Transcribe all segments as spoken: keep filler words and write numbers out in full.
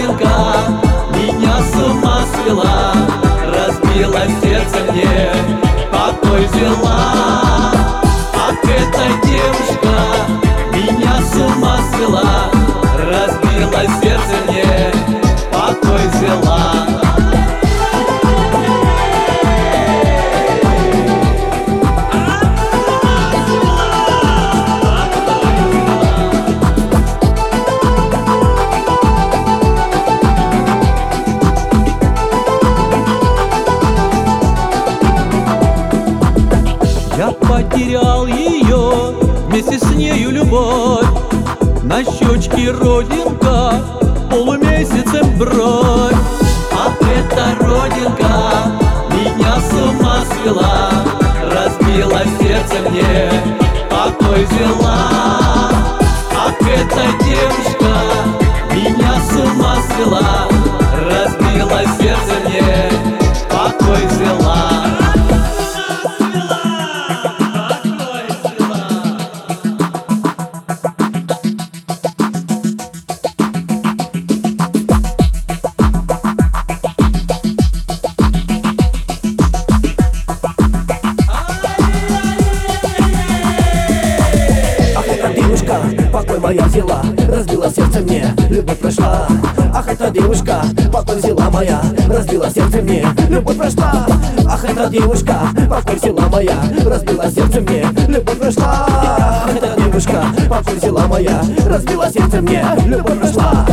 родинка меня с ума свела, разбила сердце мне, покой взяла. Ах, эта девушка меня с ума свела, разбила сердце мне, покой взяла. Я потерял ее, вместе с нею любовь. На щечке родинка, полумесяцем бровь. Ах, эта родинка меня с ума свела, разбила сердце мне, покой взяла. Ах, эта девушка меня с ума свела, разбила сердце мне, покой взяла. Покой моя взяла, разбила сердце мне, любовь прошла. Ах, эта девушка, покой взяла моя, разбила сердце мне, любовь прошла. Ах, эта девушка, покой взяла моя, разбила сердце мне, любовь прошла. Ах, эта девушка, покой взяла моя, разбила сердце мне, любовь прошла.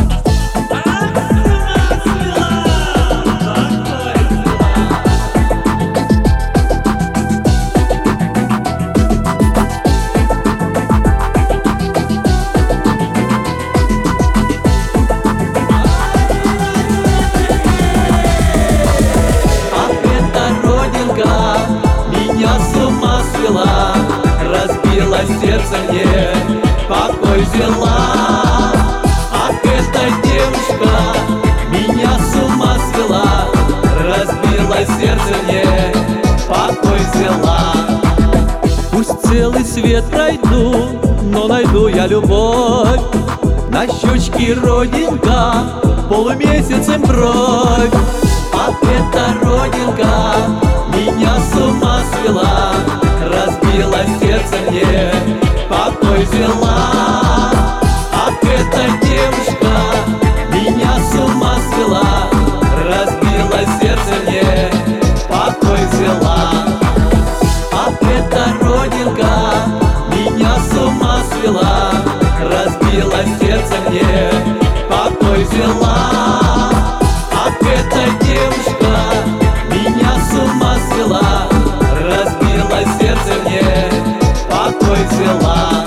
Меня с ума свела, разбила сердце мне, покой взяла. Ах, эта девушка меня с ума свела, разбила сердце мне, покой взяла. Пусть целый свет пройду, но найду я любовь. На щечке родинка, полумесяцем бровь. Ах, эта родинка меня с ума свела, разбила сердце мне, покой взяла. Ах, эта девушка меня с ума свела, разбила сердце мне, покой взяла. Ах, эта родинка меня с ума свела, разбила сердце мне, покой взяла. Ах, эта девушка меня с ума свела, разбила сердце мне, покой взяла.